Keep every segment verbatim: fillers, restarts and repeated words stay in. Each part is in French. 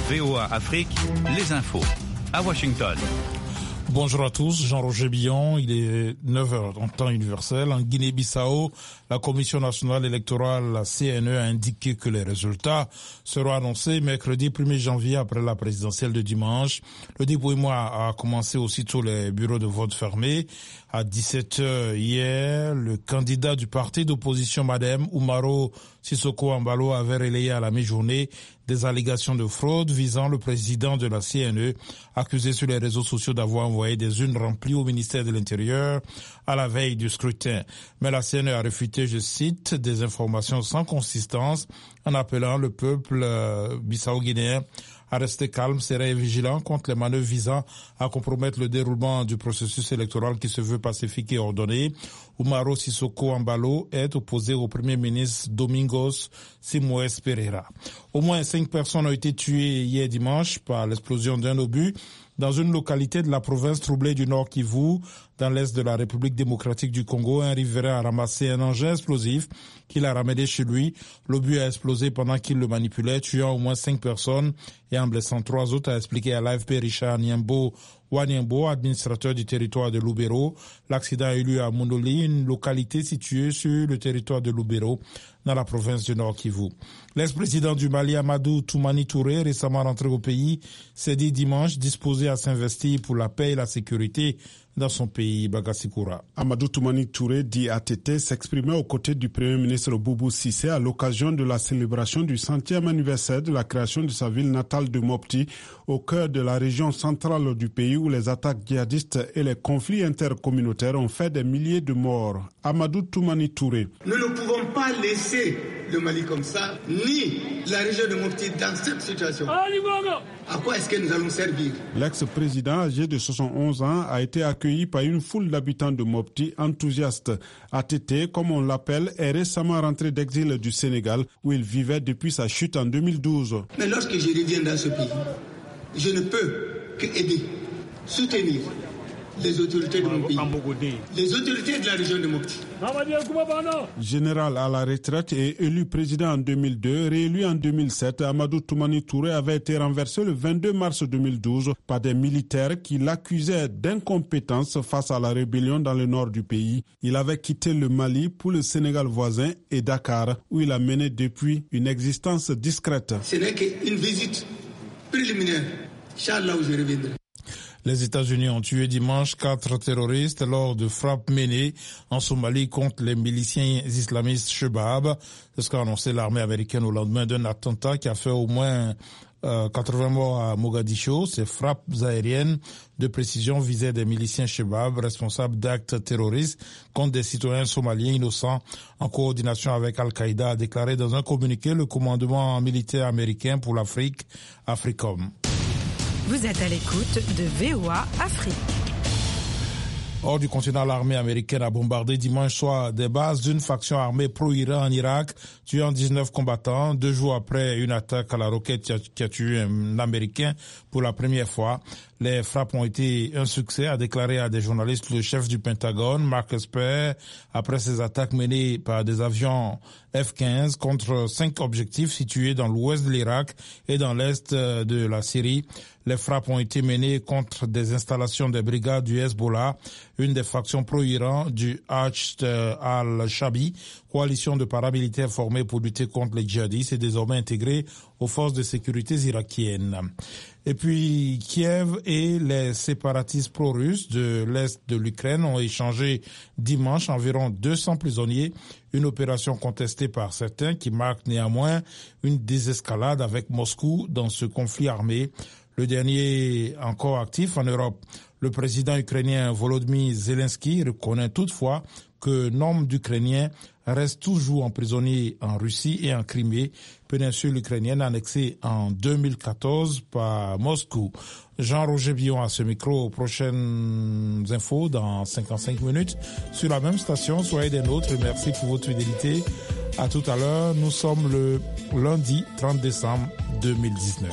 V O A Afrique, les infos. À Washington. Bonjour à tous, Jean-Roger Billon, il est neuf heures en temps universel. En Guinée-Bissau, la Commission nationale électorale, la C N E, a indiqué que les résultats seront annoncés mercredi premier janvier après la présidentielle de dimanche. Le dépouillement a commencé aussitôt les bureaux de vote fermés. À dix-sept heures hier, le candidat du parti d'opposition Madem, Umaro Sissoko Embalo, avait relayé à la mi-journée des allégations de fraude visant le président de la C N E, accusé sur les réseaux sociaux d'avoir envoyé des urnes remplies au ministère de l'Intérieur à la veille du scrutin. Mais la C N E a refuté, je cite, des informations sans consistance en appelant le peuple euh, bissau-guinéen à rester calme, serré et vigilant contre les manœuvres visant à compromettre le déroulement du processus électoral qui se veut pacifique et ordonné. Umaro Sissoko Embalo est opposé au premier ministre Domingos Simoes Pereira. Au moins cinq personnes ont été tuées hier dimanche par l'explosion d'un obus dans une localité de la province troublée du Nord Kivu, dans l'est de la République démocratique du Congo. Un riverain a ramassé un engin explosif qu'il a ramené chez lui. L'obus a explosé pendant qu'il le manipulait, tuant au moins cinq personnes et en blessant trois autres, a expliqué à l'A F P Richard Niambo Waniambo, administrateur du territoire de Lubero. L'accident a eu lieu à Mondoli, une localité située sur le territoire de Lubero, dans la province du Nord Kivu. L'ex-président du Mali, Amadou Toumani Touré, récemment rentré au pays, s'est dit dimanche disposé à s'investir pour la paix et la sécurité dans son pays, Bagassikura. Amadou Toumani Touré, dit A T T, s'exprimait aux côtés du Premier ministre Boubou Cissé à l'occasion de la célébration du centième anniversaire de la création de sa ville natale de Mopti, au cœur de la région centrale du pays où les attaques djihadistes et les conflits intercommunautaires ont fait des milliers de morts. Amadou Toumani Touré. Nous ne pouvons pas laisser le Mali comme ça, ni la région de Mopti dans cette situation. À quoi est-ce que nous allons servir? L'ex-président, âgé de soixante-onze ans, a été accueilli par une foule d'habitants de Mopti enthousiastes. A T T, comme on l'appelle, est récemment rentré d'exil du Sénégal, où il vivait depuis sa chute en deux mille douze. Mais lorsque je reviens dans ce pays, je ne peux que aider, soutenir les autorités de mon pays, les autorités de la région de Mopti. Général à la retraite et élu président en deux mille deux, réélu en deux mille sept, Amadou Toumani Touré avait été renversé le vingt-deux mars deux mille douze par des militaires qui l'accusaient d'incompétence face à la rébellion dans le nord du pays. Il avait quitté le Mali pour le Sénégal voisin et Dakar, où il a mené depuis une existence discrète. Ce n'est qu'une visite préliminaire. Inch'Allah, où je reviendrai. Les États-Unis ont tué dimanche quatre terroristes lors de frappes menées en Somalie contre les miliciens islamistes Shebab. C'est ce qu'a annoncé l'armée américaine au lendemain d'un attentat qui a fait au moins euh, quatre-vingts morts à Mogadiscio. Ces frappes aériennes de précision visaient des miliciens Shebab responsables d'actes terroristes contre des citoyens somaliens innocents en coordination avec Al-Qaïda, a déclaré dans un communiqué le commandement militaire américain pour l'Afrique, AFRICOM. Vous êtes à l'écoute de V O A Afrique. Hors du continent, l'armée américaine a bombardé dimanche soir des bases d'une faction armée pro-Iran en Irak, tuant dix-neuf combattants, deux jours après une attaque à la roquette qui a tué un Américain pour la première fois. Les frappes ont été un succès, a déclaré à des journalistes le chef du Pentagone, Mark Esper, après ces attaques menées par des avions F quinze contre cinq objectifs situés dans l'ouest de l'Irak et dans l'est de la Syrie. Les frappes ont été menées contre des installations des brigades du Hezbollah, une des factions pro-Iran du Hachd al-Shabi, coalition de paramilitaires formée pour lutter contre les djihadistes et désormais intégrée aux forces de sécurité irakiennes. Et puis, Kiev et les séparatistes pro-russes de l'Est de l'Ukraine ont échangé dimanche environ deux cents prisonniers, une opération contestée par certains qui marque néanmoins une désescalade avec Moscou dans ce conflit armé, le dernier encore actif en Europe. Le président ukrainien Volodymyr Zelensky reconnaît toutefois que nombre d'Ukrainiens restent toujours emprisonnés en Russie et en Crimée, péninsule ukrainienne annexée en deux mille quatorze par Moscou. Jean-Roger Billon à ce micro. Prochaines infos dans cinquante-cinq minutes sur la même station. Soyez des nôtres et merci pour votre fidélité. À tout à l'heure. Nous sommes le lundi trente décembre deux mille dix-neuf.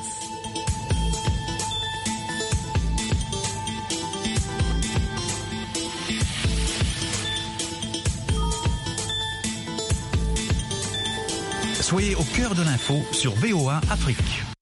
Soyez au cœur de l'info sur V O A Afrique.